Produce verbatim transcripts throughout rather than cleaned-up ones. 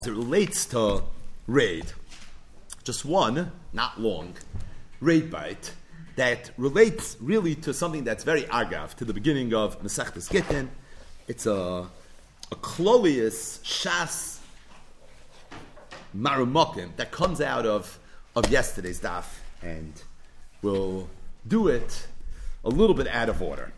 It relates to raid. Just one, not long, raid bite that relates really to something that's very agav, to the beginning of Masechtas Gittin. It's a, a Klolius Shas Marumokim that comes out of, of yesterday's daf, and we'll do it a little bit out of order.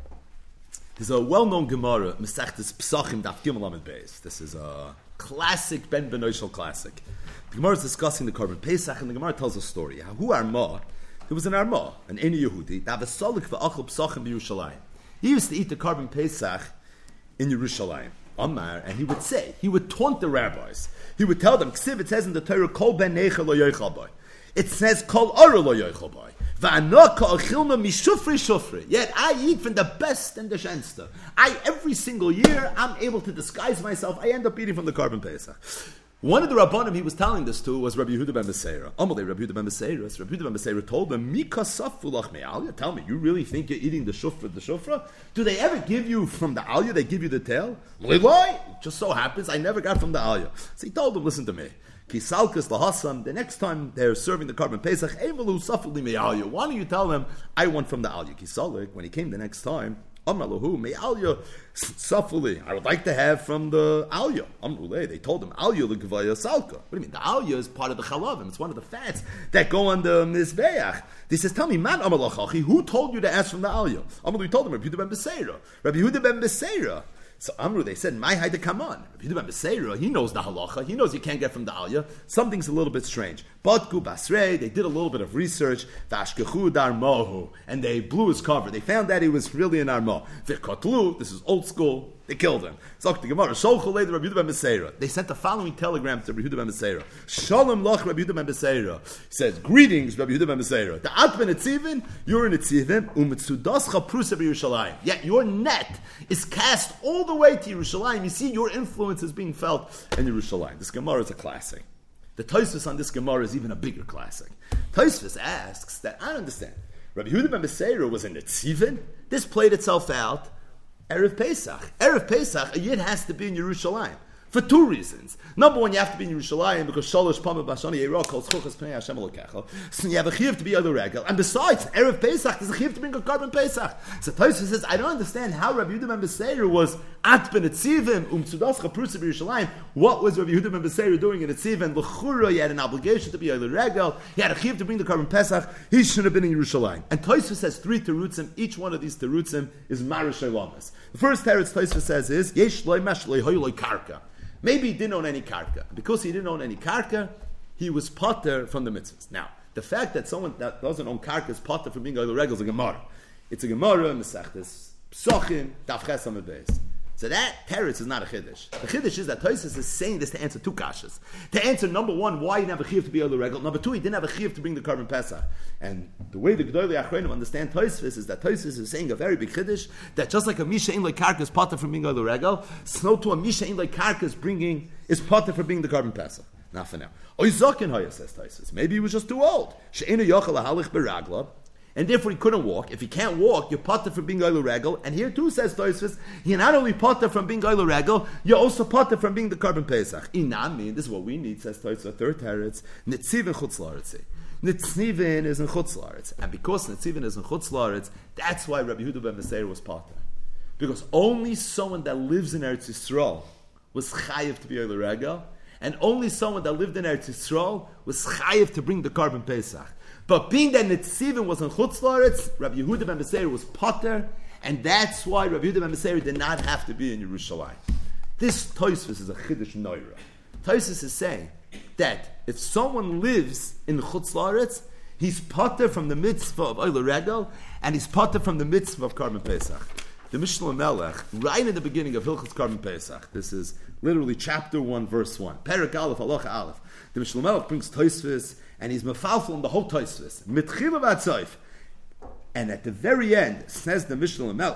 There's a well-known Gemara, Masechtas Psachim Daf Gimel Amud Beis. This is a classic Ben Benoishel classic. The Gemara is discussing the Korban Pesach, and the Gemara tells a story. Who Arma? There was an Arma, an Eni Yehudi, that was solik v'achol psachim b'Yerushalayim. He used to eat the Korban Pesach in Yerushalayim. Amar, and he would say, he would taunt the rabbis. He would tell them, Ksiv, it says in the Torah, Kol ben neicha lo yoichal boi. It says, Kol ora lo yoichal boi. V'anok ka'achilma mishufri shufri. Yet I eat from the best and the shenster. I, every single year, I'm able to disguise myself. I end up eating from the Korban Pesach. One of the Rabbanim he was telling this to was Rabbi Yehuda ben Beseira. Amalei Rabbi Yehuda ben Beseira. Rabbi Yehuda ben Beseira told him, Mika safulach me'alya. Tell me, you really think you're eating the shufra, the shufra? Do they ever give you from the alya? They give you the tail? It just so happens I never got from the alya. So he told him, listen to me. Kisalkas lahasam. The next time they're serving the Korban Pesach, Evalu safuli me'alya. Why don't you tell them I want from the alya? Kisalik, when he came the next time, Amralahu me'alya safuli. I would like to have from the alya. Amruleh. They told him alya l'gvaya salka. What do you mean? The alya is part of the chalavim. It's one of the fats that go on the mizbeach. He says, tell me, man amalachachi, who told you to ask from the alya? Amralu told him, Rabbi Yehuda ben Beseira. Rabbi Yehuda ben Beseira. So Amru, they said, my haida come on. Rabbi Yehuda ben Beseira, he knows the halacha. He knows you can't get from the alya. Something's a little bit strange. Batku basrei, they did a little bit of research. Vashkechu dar mohu, and they blew his cover. They found that he was really an armo. V'kotlu, this is old school. They killed him. Zok the Gemara. Sholchol Rabbi Yehuda ben Beseira. They sent the following telegram to Rabbi Yehuda ben Beseira. Shalom loch Rabbi Yehuda ben Beseira. He says, greetings, Rabbi Yehuda ben Beseira. The at ben etzivin, you're in etzivin. Umitzudascha prusa b'Yerushalayim. Yet your net is cast all the way to Yerushalayim. You see, your influence is being felt in Yerushalayim. This Gemara is a classic. The Tosfos on this Gemara is even a bigger classic. Tosfos asks that, I don't understand. Rabbi Yehuda ben Beseira was in etzivin. This played itself out Erev Pesach. Erev Pesach, a yid has to be in Yerushalayim. For two reasons. Number one, you have to be in Yerushalayim because Shalosh Pamah Bashani Yeirah calls Chuchas Pnei Hashem Elokecha. So you have a chiyuv to be other regel. And besides, Erev Pesach, there's a chiyuv to bring a Korban Pesach. So Tosfos says, I don't understand how Rabbi Yehuda ben Beseira was at ben etzivim um tzudascha prusa b'Yerushalayim. What was Rabbi Yehuda ben Beseira doing in etzivim? L'chura, he had an obligation to be other regel. He had a chiyuv to bring the Korban Pesach. He shouldn't have been in Yerushalayim. And Tosfos has three terutzim. Each one of these terutzim is marish elamas. The first teretz Tosfos says is yesh loy mesh loy hoy loy karka. Maybe he didn't own any karka. Because he didn't own any karka, he was potter from the mitzvahs. Now, the fact that someone that doesn't own karka is potter from being a regel is a Gemara. It's a Gemara, Mesechtes, Psochim, Daf Ches Amud Beis. So that teretz is not a chiddush. The chiddush is that Tosfos is saying this to answer two kashas. To answer, number one, why he didn't have a chiyuv to be other regel. Number two, he didn't have a chiyuv to bring the Korban Pesach. And the way the Gedolei Achronim understand Tosfos is that Tosfos is saying a very big chiddush, that just like a misha in like karka is potter from being other regel, so to a misha in like karka is bringing is potter for being the Korban Pesach. Not for now. Oizakin Hoya says Tosfos. Maybe he was just too old. She'ena yochel halich beragla. And therefore he couldn't walk. If he can't walk, you're potter from being Oilo Regel. And here too says Tosfos, you're not only potter from being Oilo Regel, you're also potter from being the Korban Pesach. Inami, this is what we need, says Tosfos, third teretz, Nitzivin Chutz La'aretz. Nitzivin is in Chutz La'aretz. And because Nitzivin is in Chutz La'aretz, that's why Rabbi Yehuda ben Beseira was potter. Because only someone that lives in Eretz Yisrael was chayiv to be Oilo Regel, and only someone that lived in Eretz Yisrael was chayiv to bring the Korban Pesach. But being that Nitzivin was in Chutz La'aretz, Rabbi Yehuda ben Beseira was potter, and that's why Rabbi Yehuda ben Beseira did not have to be in Yerushalayim. This Tosfos is a chiddush noira. Tosfos is saying that if someone lives in Chutz La'aretz, he's potter from the mitzvah of Oilo Regel, and he's potter from the mitzvah of Korban Pesach. The Mishnah Melech, right in the beginning of Hilchos Korban Pesach, this is literally chapter one, verse one. Perek Aleph, Halacha Aleph. The Mishnah Melech brings Tosfos, and he's mefalfel in the whole Tosfos. Mitchila v'atzoif. And at the very end, says the Mishnah Melech,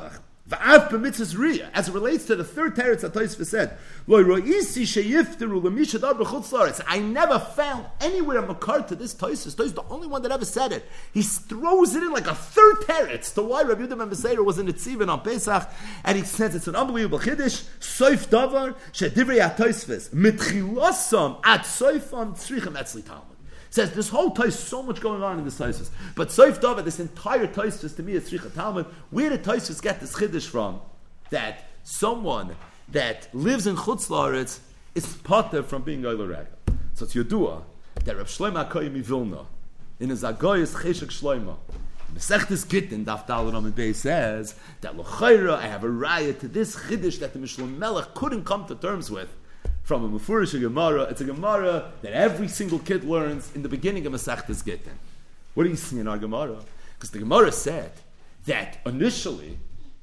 V'av b'mitzvahs riyah, as it relates to the third teretz that Tosfos said, Lo ro'isi sheyifteru l'misha dar b'chutz la'aretz. I never found anywhere a makar to this Tosfos. Tosfos is the only one that ever said it. He throws it in like a third teretz to why Rabbi Yehuda ben Beseira was in the Tzivin on Pesach, and he says it's an unbelievable chiddush. Soif davar shedivrei ha-Tosfos mitchilosam at soifam tzrichem etzli talmud. Says this whole Tosfos, so much going on in this Tosfos. But Soif David, this entire Tosfos to me is Tzricha Talmud. Where did Tosfos get this chiddush from? That someone that lives in Chutz La'aretz is potter from being Oiler Rega. So it's Yodua that Reb Shlomo HaKohen Mivilna in his Agoyes Cheshek Shlomo Mesechtes Gittin Daf Daled Amud Beis says that L'chayra I have a raya to this chiddush that the Mishlei Melech couldn't come to terms with. From a Mefurish Gemara, it's a Gemara that every single kid learns in the beginning of Masechtas Gittin. What do you see in our Gemara? Because the Gemara said that initially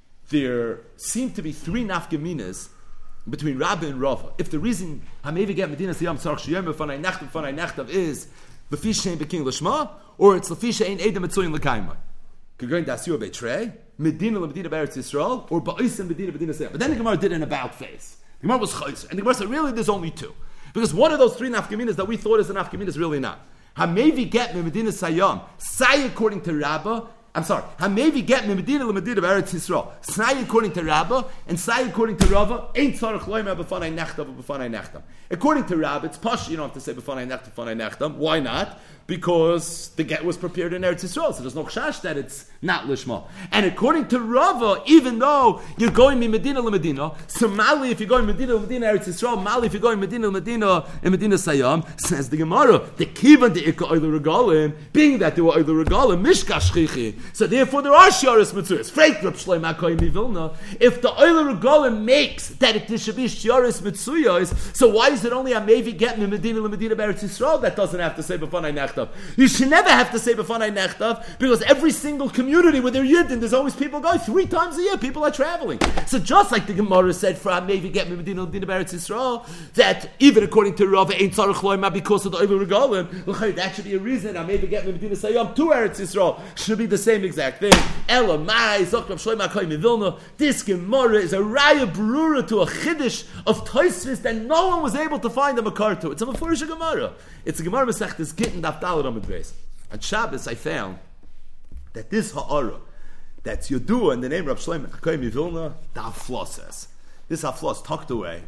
there seemed to be three nafkaminas between Rabbi and Rava. If the reason Hamevi get Medina Siyam Tzarch Shiyem Fanai Nechtav Fanai Nechtav is Lefish Shein Beking Lishma, or it's Lefish Shein Edem Etzoyin Lekaima. Going to Asiyah Beitrei, Medina Medina Beretz Yisrael, or Ba'isim Medina Medina Siyam. But then the Gemara did an about face. The Gemara was chayzer, and the Gemara said, really, there's only two. Because one of those three nafkaminas that we thought is a nafkamin is really not. Hamevi get me Medina Sayam, say according to Rabbah, I'm sorry, Hamevi get me Medina le Medina Eretz Yisrael, say according to Rabbah, and say according to Rava, ain't tzarech loyma b'fanai nechtav b'fanai nechtam. According to Rabbah, it's posh, you don't have to say b'fanai nechtav b'fanai nechtam. Why not? Because the get was prepared in Eretz Yisrael, so there's no chash that it's not lishma. And according to Rava, even though you're going to Medina le Medina, so Mali if you're going Medina le Medina Eretz Yisrael, Mali if you're going Medina le Medina in Medina Sayam, says the Gemara, the kivan the ikka oiler regalim, being that they were oiler regalim, mishkash chichi. So therefore there are shiaris mitzvahs. Freik Reb Shlomo HaKohen Mivilna. If the oiler regalim makes that it should be shiaris mitzvahs, so why is it only a Mevi getting in Medina le Medina Eretz Yisrael that doesn't have to say b'fanai nechtav? You should never have to say b'fanai nechtav because every single community where they're yidden, there's always people going three times a year. People are traveling. So just like the Gemara said for a Mevi get me Medina le Medina Eretz Yisrael, that even according to Rava ain't tzarich loyma because of the oiler regalim, that should be a reason a Mevi get me Medina Sayam to Eretz Yisrael should be the same exact thing. Ela mai zok Reb Shlomo HaKohen Mivilna. This Gemara is a raya brura to a chiddush of Tosfos that no one was able to find a makar to. It's a mefurish Gemara. It's a Gemara Masechtas Gittin Daf Daled Amud Beis. On Shabbos I found that this ha'ara that's Yodua in the name of Reb Shlomo HaKohen Mivilna, the haflos says. This haflos tucked away.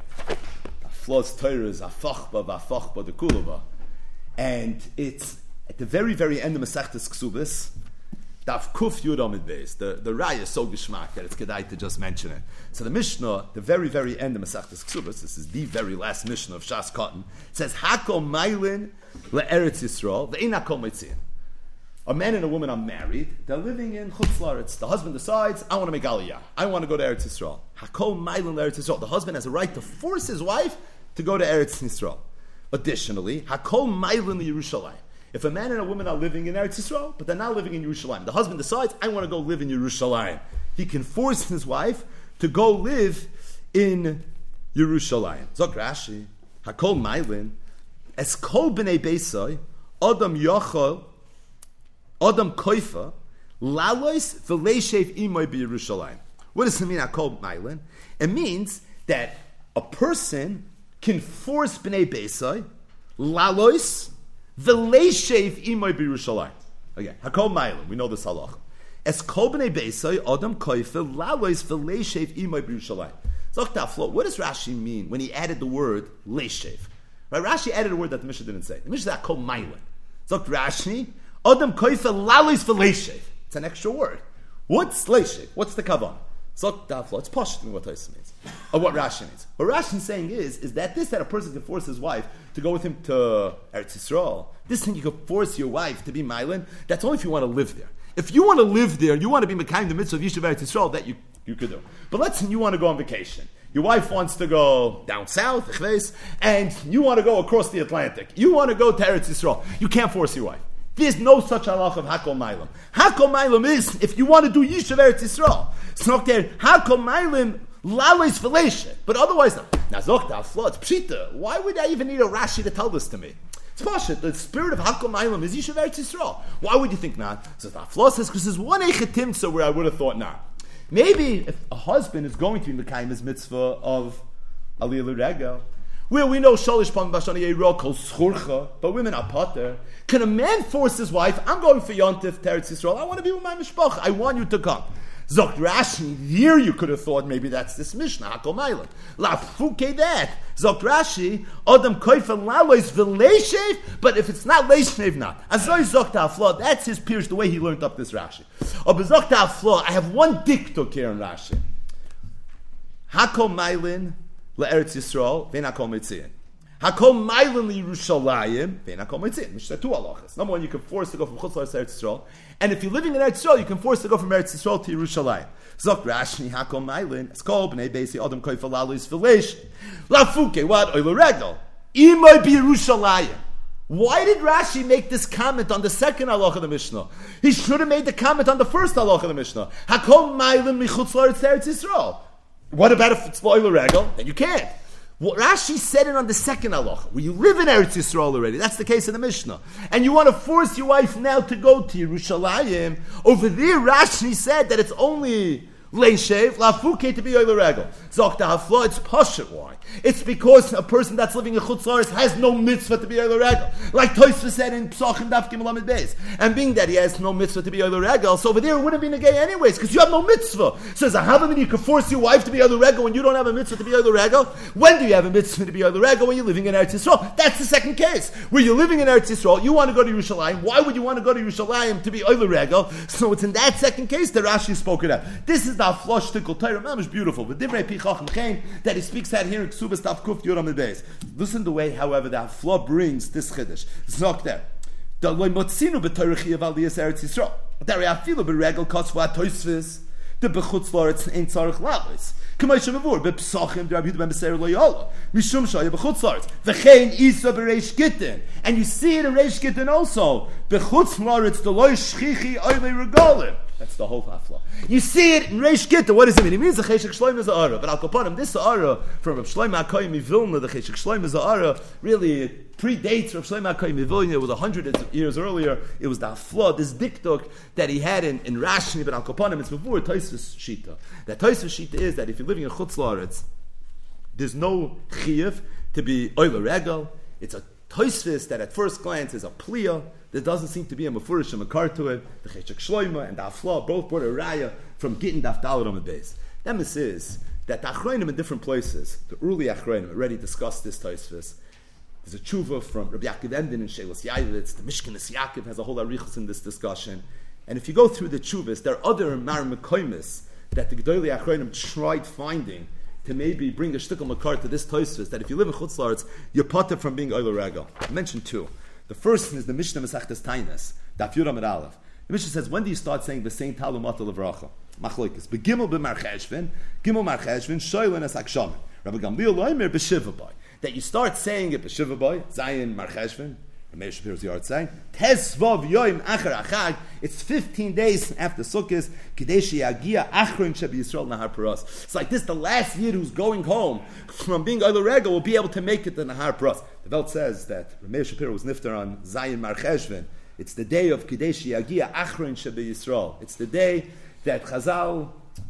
Haflos Torah is hafachba v'hafachba the kulava, and it's at the very very end of Masechtas Ksubis. Daf Kuf Yud Amud Beis. The the raya is so geshmak that it's kedai to just mention it. So the Mishnah, the very very end of Masechtas Ksubas, this is the very last Mishnah of Shas Cotton, says Hakol Mailin leEretz Yisrael ve'ein Hakol Meitziin. A man and a woman are married. They're living in Chutz La'aretz. The husband decides, I want to make Aliyah. I want to go to Eretz Yisrael. Hakol Mailin leEretz Yisrael. The husband has a right to force his wife to go to Eretz Yisrael. Additionally, Hakol Mailin leYerushalayim. If a man and a woman are living in Eretz Yisrael, but they're not living in Yerushalayim, the husband decides, I want to go live in Yerushalayim. He can force his wife to go live in Yerushalayim. Zok Rashi, Hakol Mailin, Es Kol B'nei Beisai, Adam Yachol, Adam Koifa, Lalois V'leishev Imoy B'Yerushalayim. What does it mean, Hakol Mailin? It means that a person can force B'nei Beisai, Lalois, V'leishev imoy b'Yerushalayim. Again, Hakol Mailin. We know this halach. Es kol b'nei beisai adam koife lalois v'leishev imoy b'Yerushalayim. Zok Taflo. What does Rashi mean when he added the word leishev? Right? Rashi added a word that the Mishnah didn't say. The Mishnah said Hakol Mailin. Zok Rashi adam koife lalois v'leishev. It's an extra word. What's leishev? What's the kavan? Zok Taflo. It's posh what Tosfos means, or what Rashi means. What Rashi is saying is, is that this that a person can force his wife to go with him to Eretz Yisrael, this thing you could force your wife to be Mailin, that's only if you want to live there. If you want to live there, you want to be Mekayim the mitzvah of Yishuv Eretz Yisrael, that you, you could do. But let's say you want to go on vacation. Your wife wants to go down south, and you want to go across the Atlantic. You want to go to Eretz Yisrael. You can't force your wife. There's no such halach of Hakol Mailin. Hakol Mailin is if you want to do Yishuv Eretz Yisrael. It's not there. Hakol Mailin Lalois V'leishev. But otherwise, no. Now Zok Taflo, it's Pshita. Why would I even need a Rashi to tell this to me? It's Pasha. The spirit of Hakol Mailin is Yishuv Eretz Yisrael. Why would you think not? So Taflo says because there's one Eichetimtza where I would have thought not. Maybe if a husband is going to be Mekayim his mitzvah of Aliyah L'Regel, where we know Shalish Pam Bashani Yeiro Kol Schurcha, but women are potter. Can a man force his wife, I'm going for Yontif, Teretz Yisrael, I want to be with my mishpach, I want you to come. Zokt Rashi, here you could have thought maybe that's this Mishnah, Hakol Mailan. La Fuke that. Zokt Rashi, Adam Koifen Lalois V'Leishev, but if it's not Leishev, not. Azoi Zokt HaFlo, that's his Pirush, the way he learned up this Rashi. Or Zokt HaFlo, I have one diktuk here in Rashi. Hakol Mailan, LeEretz Yisrael, Vein Hakol Metzion. Hakol Mailan LeYerushalayim, Vein Hakol Metzion. Which are two halachas. Number one, you can force to go from Chutz La'aretz to Eretz Yisrael. And if you're living in Eretz Yisrael, you can force to go from Eretz Yisrael to Yerushalayim. Zok Rashi Hakol Mailan. It's called Bnei Beisi Adam Koifa Laluis V'Leish. Lafuke what Oile Regel. Imoy Be Yerushalayim. Why did Rashi make this comment on the second halach of the Mishnah? He should have made the comment on the first halach of the Mishnah. Hakol Mailan Michutz La'aretz to Eretz Yisrael. What about if it's Oile Regel? Then you can't. What Rashi said it on the second halacha, where you live in Eretz Yisrael already. That's the case in the Mishnah. And you want to force your wife now to go to Yerushalayim. Over there, Rashi said that it's only Leishev, Lafuke to be Oile Regel. Zokta Hafla, it's Pashat. Why? It's because a person that's living in Chutz La'aretz has no mitzvah to be Oile Regel. Like Tosfos said in Psachim Daf Gimel Amud Beis. And being that he has no mitzvah to be Oile Regel, so over there it wouldn't be negay anyways, because you have no mitzvah. So as a Havamim, you can force your wife to be Oile Regel when you don't have a mitzvah to be Oile Regel. When do you have a mitzvah to be Oile Regel? When you're living in Eretz Yisrael. That's the second case. Where you're living in Eretz Yisrael, you want to go to Yerushalayim. Why would you want to go to Yerushalayim to be Oile Regel? So it's in that second case that Rashi spoke it out. This is the flush tickle Torah. Mamish beautiful. But Divrei Pichach Chaim that he speaks out here in Ksubas Taf Kuf Yoram Beis. Listen the way, however, that Flaw brings this chiddush. Zok there. The loy motzinu b'Torah of Aliyas Eretz Yisrael. There we afilu b'regel kosva Tosfos. The b'chutz la'aretz ain't tzarich lalos. K'may shemavur b'psachim d'Rabbi Yehuda ben Beseir lo yola. Mishum shaya b'chutz la'aretz. V'chein isa b'reish gittin. And you see it in Reish Gittin also. B'chutz la'aretz the loy shchichi oilei regalim. That's the whole hafla. You see it in Reish Gittin. What does it mean? It means the Cheshek Shloim is a ara. But Al Kapanim, this ara from Rav Shlomo HaKohen Mivilna, the Cheshek Shloim is a ara, really predates Rav Shlomo HaKohen Mivilna. It was a hundred years earlier. It was the hafla, this diktuk that he had in, in Rashi, but Al Kapanim, it's before Tosfos Shita. That Tosfos Shita is that if you're living in Chutz La'aretz, there's no chiyuv to be Oile Regel. It's a Tosfos that at first glance is a pliya. There doesn't seem to be a mefurish and a makar to it. The Cheshek Shloima and the Afla both brought a raya from Gittin Daf Daled on the base. That is that the Achronim in different places, the early Achronim already discussed this Tosfos. There's a tshuva from Rabbi Yaakov Emden in Shelos Yayivitz. The Mishkenes Yaakov has a whole arichos in this discussion. And if you go through the tshuvas, there are other Mar Mekoimis that the Gedolei Achronim tried finding to maybe bring a shtickle makar to this Tosfos, that if you live in Chutz La'aretz, you're potter from being Oile Regel. I mentioned two. The first one is the Mishnah Masechtas Tainas, Daf Yud Amud Aleph. The Mishnah says, when do you start saying the same Talmud Levracha? Machlokes. Begimel b'Mar Cheshvan, Gimel Mar Cheshvan, Shoylen as Hakshamin. Rabbi Gamliel Loimer b'Shiva Boy. That you start saying it b'Shiva Boy, Zayin Mar Cheshvan, Meir Shapiro's yard saying, Tesvav Yoim Acher Achag. It's fifteen days after Sukkot. Kadeshi Yagia Achron Shebi Yisrael Nahar Paras. It's like this: the last year who's going home from being Oile Regel will be able to make it to Nahar Paras. The Welt says that Meir Shapiro was nifter on Zayin Mar Cheshvan. It's the day of Kadeshi Yagia Achron Shebi Yisrael. It's the day that Chazal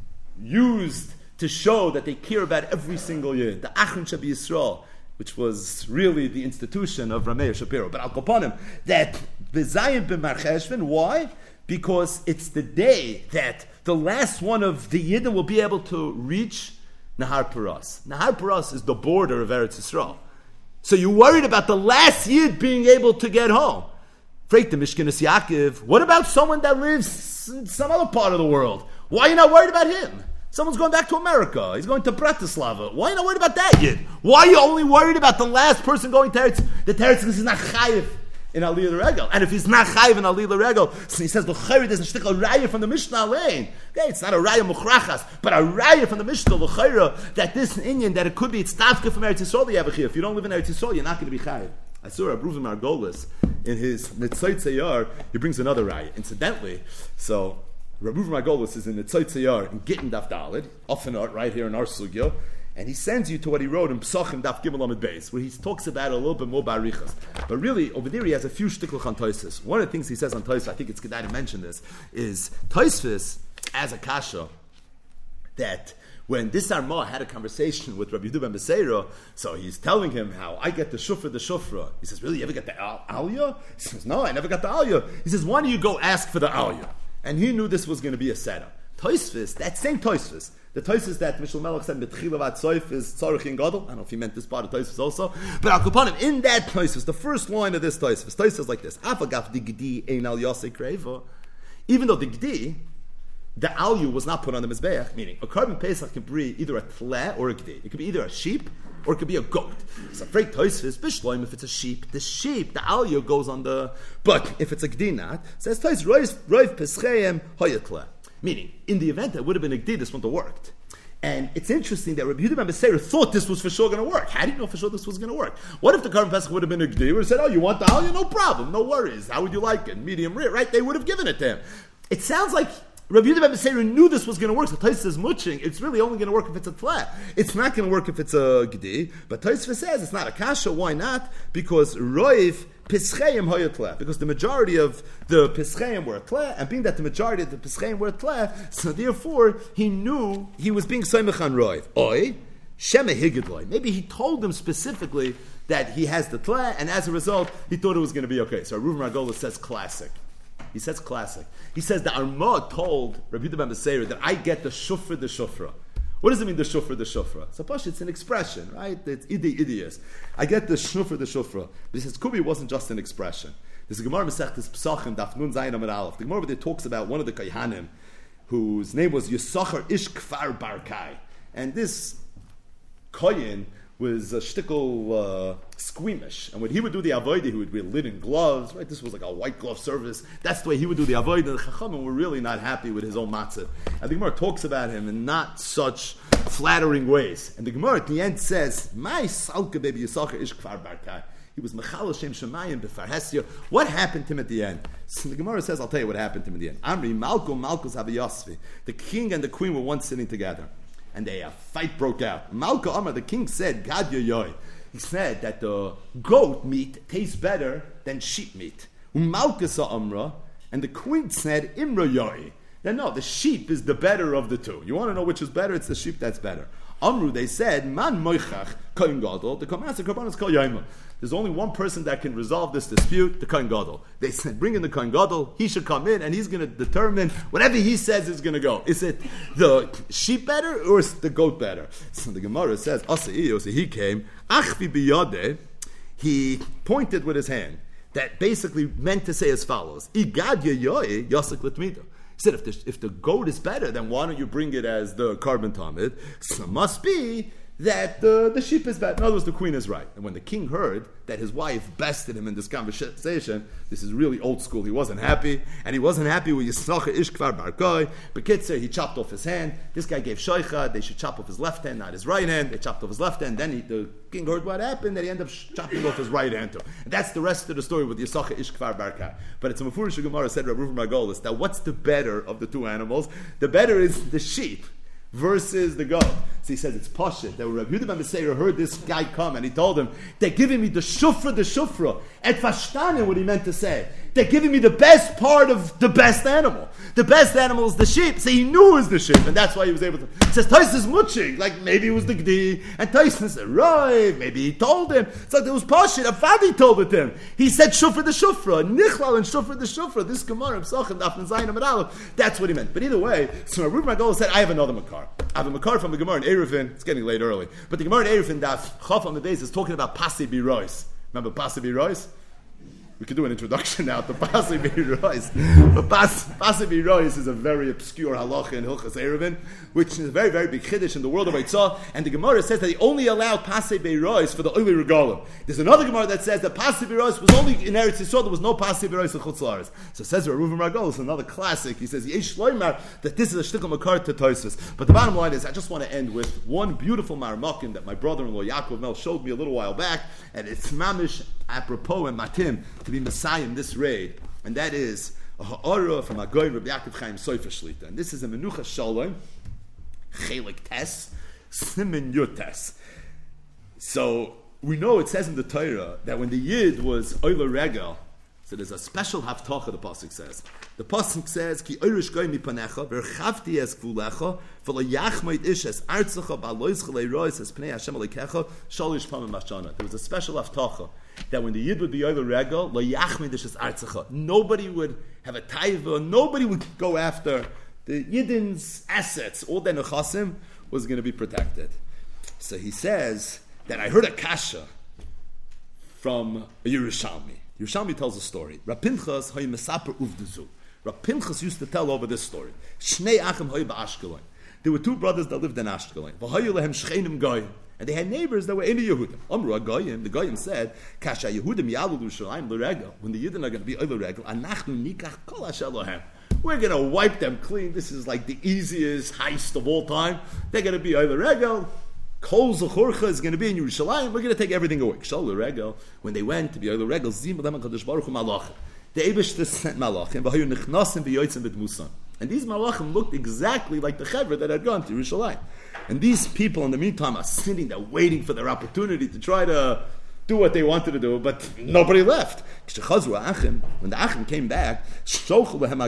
used to show that they care about every single year. The Achron Shebi Yisrael, which was really the institution of Rameir Shapiro. But Al Kapanim, that B'Zayin B'Mar Cheshvan, why? Because it's the day that the last one of the Yidden will be able to reach Nahar Paras. Nahar Paras is the border of Eretz Yisrael. So you're worried about the last Yid being able to get home. Freit the Mishkenes Yaakov, what about someone that lives in some other part of the world? Why are you not worried about him? Someone's going back to America. He's going to Bratislava. Why are you not worried about that yet? Why are you only worried about the last person going to Eretz? The Teretz is not chayiv in Aliyah Regel. And if he's not chayiv in Aliyah Regel, so he says, the L'chayr doesn't stick a raya from the Mishnah lane. Okay, it's not a raya muchrachas, but a raya from the Mishnah, L'chayr, that this Indian, that it could be, it's tafka from Eretz Yisrael you have a chiyuv. If you don't live in Eretz Yisrael, you're not going to be chayiv. I saw Rabbi Reuven Margolis in his Nitzayt Zayar, he brings another raya. Incidentally, so Rabbi Reuven Margolis is in Nitzayt Zayar in Gittin Daf Daled, often right here in our sugya, and he sends you to what he wrote in Psachim Daf Gimel Amud Beis, where he talks about it a little bit more barichas. But really, over there he has a few shtiklach on Tosfos. One of the things he says on Tosfos, I think it's good to mention this, is Tosfos, as a kasha, that when this Arma had a conversation with Rabbi Yehuda ben Beseira, so he's telling him how I get the shufra, the shufra. He says, really, you ever get the al- aliyah? He says, no, I never got the aliyah. He says, why don't you go ask for the aliyah? And he knew this was going to be a setup. Tosfos, that same Tosfos, the Tosfos that Mishal Melech said, Betchila vat soif is tzarich in gadol. I don't know if he meant this part of Tosfos also. But Al Kapanim, in that Tosfos, the first line of this Tosfos, Tosfos is like this, Afagaf di gdi ein al yasei kreiva. Even though the gdi, the aliyah was not put on the mizbeach, meaning a carbon pesach can be either a tle or a gdi. It could be either a sheep or it could be a goat. It's a freight Tosfos, bishloim, if it's a sheep, the sheep, the aliyah goes on the, but if it's a gdi not, says Tosfos, roiv roiv pescheim hoyatle. Meaning, in the event that would have been a gdi, this wouldn't have worked. And it's interesting that Rabbi Yehuda ben Beseira thought this was for sure going to work. How do you know for sure this was going to work? What if the carbon pesach would have been a gdi? He would have said, oh, you want the aliyah? No problem, no worries. How would you like it? Medium rare, right? They would have given it to him. It sounds like Rabbi Yehuda ben Beseira knew this was going to work. So Tosfos is muching. It's really only going to work if it's a tle. It's not going to work if it's a gdi. But Tosfos says it's not a kasha. Why not? Because roiv pischeim hoyatle. Because the majority of the pischeim were a tle, and being that the majority of the pischeim were a tle, so therefore he knew he was being soymech on roiv. Oi shema higidloi. Maybe he told them specifically that he has the tle, and as a result, he thought it was going to be okay. So Reuven Ragola says classic. He says classic. He says the Arma told Rabbi Yehuda ben Beseira that I get the shufra, the shufra. What does it mean, the shufra, the shufra? Suppose it's an expression, right? It's idi idius. I get the shufra, the shufra. But he says Kubi wasn't just an expression. There's a Gemara Masechtas Pesachim, Daf Nun Zayin Amud Aleph. The Gemara there talks about one of the Kayhanim, whose name was Yisachar Ish Kfar Barkai, and this Koyin was a shtickle uh, squeamish, and when he would do the avodah, he would wear linen gloves. Right, this was like a white glove service. That's the way he would do the avodah. And the Chachamim were really not happy with his own matzah. And the Gemara talks about him in not such flattering ways. And the Gemara at the end says, "My salka baby Yisachar ish kfar barkai." He was mechal Shem Shemayim b'farhesia. What happened to him at the end? So the Gemara says, "I'll tell you what happened to him at the end." Amri Malko Malkus Havayasvi. The king and the queen were once sitting together, and a fight broke out. Malka Amar, the king said, Gad yoyoy. He said that the goat meat tastes better than sheep meat. Malka sa Amra, and the queen said, Imra yoy. Then no, the sheep is the better of the two. You want to know which is better? It's the sheep that's better. Amru, they said, Man moichach kohen gadol, the komaser korbanos kol yoyma. There's only one person that can resolve this dispute, the kohen gadol. They said, bring in the kohen gadol, he should come in, and he's going to determine whatever he says is going to go. Is it the sheep better, or is the goat better? So the Gemara says, Asai, so he came, achvi biyadeh, he pointed with his hand, that basically meant to say as follows, Igad yoyoy yasik l'tmida. He said, if the, if the goat is better, then why don't you bring it as the carbon tamid? So it must be that the, the sheep is bad. In other words, the queen is right. And when the king heard that his wife bested him in this conversation, this is really old school, he wasn't happy. And he wasn't happy with Yisracha Ish Kfar Barkai. Bekitzer, he chopped off his hand. This guy gave shoicha, they should chop off his left hand, not his right hand. They chopped off his left hand. Then he, the king heard what happened, that he ended up chopping off his right hand too. And that's the rest of the story with Yisracha Ish Kfar Barkai. But it's a Mefurish Gemara said, Rav Reuven Margolis, that what's the better of the two animals? The better is the sheep versus the goat. So he says it's pashut that Rabbi Yehuda ben Beseira heard this guy come and he told him, they're giving me the shufra, the shufra. Et vashtanen, what he meant to say. They're giving me the best part of the best animal. The best animal is the sheep. So he knew it was the sheep, and that's why he was able to. He says, Tais is muching. Like maybe it was the gdi, and Tais said, right, maybe he told him. It's like there was pashut. Avadi told it to him. He said shufra the shufra, nichlal and shufra the shufra. This Gemara, Pesachim, Daf Nun Zayin Amud Aleph. That's what he meant. But either way, so Reuven Margolis said, I have another makar. I have a makar from the Gemara in Eruvin. It's getting late early, but the Gemara in Eruvin Daf Chaf on the days is talking about Pasi Birois. Remember Pasi Birois? We could do an introduction now to Pasi Birois. But Pasi Birois is a very obscure halacha in Hilchas Eruvin, which is a very, very big chiddush in the world of Eitzah. And the Gemara says that he only allowed Pasi Birois for the Oili Regalim. There's another Gemara that says that Pasi Birois was only in Eretz Yisrael. There was no Pasi Birois in Chutz La'aretz. So says Reuven Margolis, another classic. He says Yesh Loimar that this is a shtickle makar to Tosfos. But the bottom line is, I just want to end with one beautiful marmakim that my brother-in-law Yaakov Mel showed me a little while back, and it's mamish apropos and matim to be Messiah in this raid, and that is a ha'ara from Agoy Rabbi Yaakov Chaim Sofer Shlita, and this is a Menucha Shalom Chelik Tes Simen Yutes. So we know it says in the Torah that when the Yid was Oila Regel So there's a special haftacha, the pasuk says. The pasuk says, "Ki oirish goy mi panecha, v'erchavti es gvulecha, v'lo yachmoid ish es artzecha, ba'lois chalei rois es pnei Hashem alekecha, shalish pamim mashana." There was a special haftacha that when the yid would be over regal, lo yachmoid ish es artzecha. Nobody would have a taiva. Nobody would go after the yidin's assets. All their nechasim was going to be protected. So he says that I heard a kasha from a Yerushalmi. Yerushalmi tells a story. Rav Pinchas hoy mesaper uvdezu. Rav Pinchas used to tell over this story. Shnei achim hoy ba'Ashkelon. There were two brothers that lived in Ashkelon. V'hoyu lehem shchenim goyim. And they had neighbors that were in the Yehudim. Amru goyim. The goyim said, Kasha Yehudim yalu l'Yerushalayim l'regel. When the Yidden are going to be over regel, anachnu nikach kol asher lohem. We're going to wipe them clean. This is like the easiest heist of all time. They're going to be over regel. Kol Zechorcha is going to be in Yerushalayim. We're going to take everything away. Kshal Regel, when they went to be Oil Regel, Zim B'Lem HaKadosh Baruch Hu Malachim. The Eibishter sent Malachim, V'hayu Nechnasim V'yoytzim B'Dmusan. And these Malachim looked exactly like the Chevra that had gone to Yerushalayim. And these people, in the meantime, are sitting there waiting for their opportunity to try to do what they wanted to do, but nobody left. When the Achim came back, so all of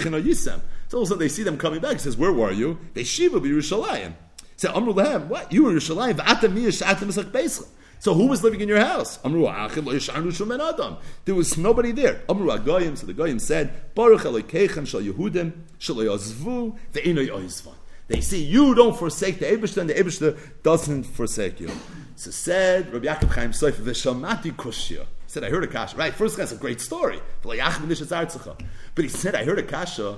a sudden they see them coming back. He says, where were you? They Shiva B'Yerushalayim. Say, Amru Lahem, what? You were in Yerushalayim, v'atem miyash atem esach beischa. So who was living in your house? Amru Achim lo yishanu shumen adam. There was nobody there. Amru Agoyim, so the Goyim said, Baruch Elokeichem shal Yehudim, shal yozvu, ve'eno yoizvan. They say, you don't forsake the Eibishter, and the Eibishter doesn't forsake you. So said Rabbi Yaakov Chaim Sofer, v'shamati kushya. He said, I heard a kasha. Right, first that's a great story. But he said, I heard a kasha.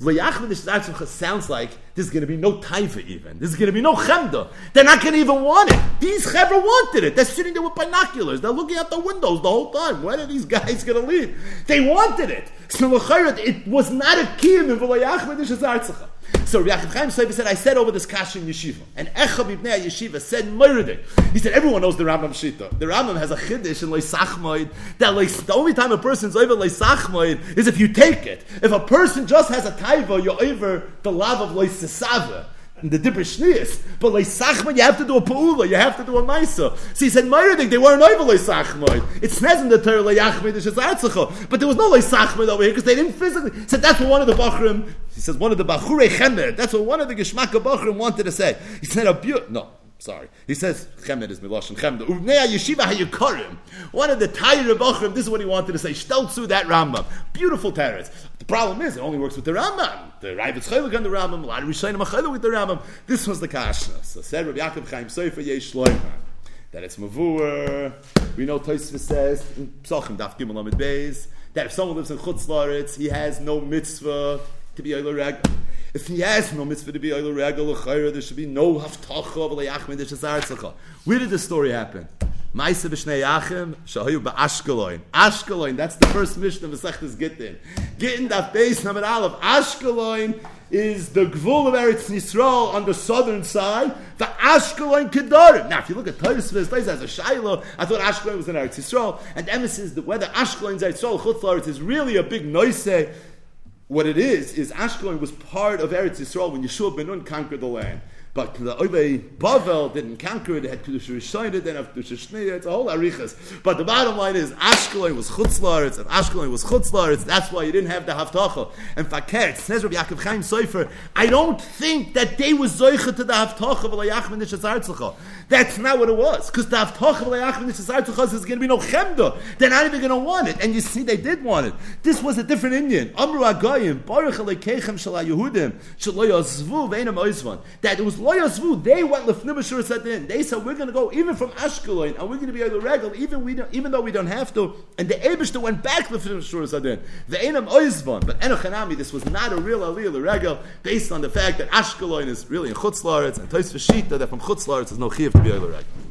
Sounds like there's going to be no taiva even. There's going to be no chemda. They're not going to even want it. These chevra wanted it. They're sitting there with binoculars. They're looking out the windows the whole time. When are these guys going to leave? They wanted it. So it was not a kiyum in v'layachmedish azartzacha. So Rabbi Yaakov Chaim Sofer said, I said over this kasha in yeshiva. And Echa Bibnei Yeshiva said, Meridik. He said, everyone knows the Rambam Shita. The Rambam has a chiddush in Leisachmoid that the only time a person's over Leisachmoid is if you take it. If a person just has a taiva, you're over the love of Leisasava. The Dibber Shnias. But Leisachmoid, you have to do a Pa'ula, you have to do a Maisa. So he said, Meridik, they weren't over Leisachmoid. It says in the Torah, Le'yachmid is Shazartzacha. But there was no Leisachmoid over here because they didn't physically. He said, that's what one of the Bachrim, he says, one of the Bachurei Chemed, that's what one of the Geshmaka Bachrim wanted to say. He said, a beautiful, no. Sorry. He says, Chemed is Milosh and Chemed. Uvnei Yeshiva HaYukarim. One of the Tayyir Bachrim, this is what he wanted to say. Shteltzu that Rambam. Beautiful teretz. The problem is, it only works with the Rambam. The Raivitz Chaylik on the Rambam. A lot of Rishonim Achaylik with the Rambam. This was the Kasha. So said Rabbi Yaakov Chaim Sofer Yesh Shloimeh. That it's Mavur. We know Tosfos says, in Psachim Daf Gimel Amid Beis, that if someone lives in Chutz La'aretz, he has no mitzvah to be Oilo Reg. If he has no mitzvah to be Oilo Regel, there should be no haftacha v'layachmid shazartzacha. Where did this story happen? Ma'aseh b'shnei Achim shahayu ba'Ashkelon. Ashkelon, that's the first mission of Masechtas Gittin. Gittin daf beis number aleph. Ashkelon is the gvul of Eretz Yisrael on the southern side. The Ashkelon Kedarim. Now, if you look at Tosfos, this has a Shiloh. I thought Ashkelon was in Eretz Yisrael, and the emphasis is that whether Ashkelon is Eretz Yisrael, Chutz La'aretz is really a big noiseh. What it is, is Ashkelon was part of Eretz Yisrael when Yeshua ben Nun conquered the land. But the Oivei Bavel didn't conquer it, it had Kedush Rishon, it didn't have Kedush Shneya, it's a whole arichas. But the bottom line is, Ashkelon was Chutz La'aretz, and Ashkelon was Chutz La'aretz, that's why you didn't have the Haftacha. And Fakir, says Rabbi Yaakov Chaim Sofer, I don't think that they were Zoicha to the Haftacha v'layachmin nishazartzacha. That's not what it was. Because the Haftacha v'layachmin nishazartzacha is going to be no Chemda. They're not even going to want it. And you see, they did want it. This was a different Indian. Amru Agayim, Baruch Elokeichem shel Yehudim, shel lo yazvu ve'enam oizvan. That it was lo yazvu, they went lefnim b'shur sadin. They said, we're going to go even from Ashkelon, and we're going to be able to regal, even, we don't, even though we don't have to. And the Eibishter went back lefnim b'shur sadin. Ve'enam oizvan. But Enochanami, this was not a real aliyah l'regal, based on the fact that Ashkelon is really in Chutz La'aretz, and Tosfos Shita, that from Chutz La'aretz is no chiyuv to be able to regal.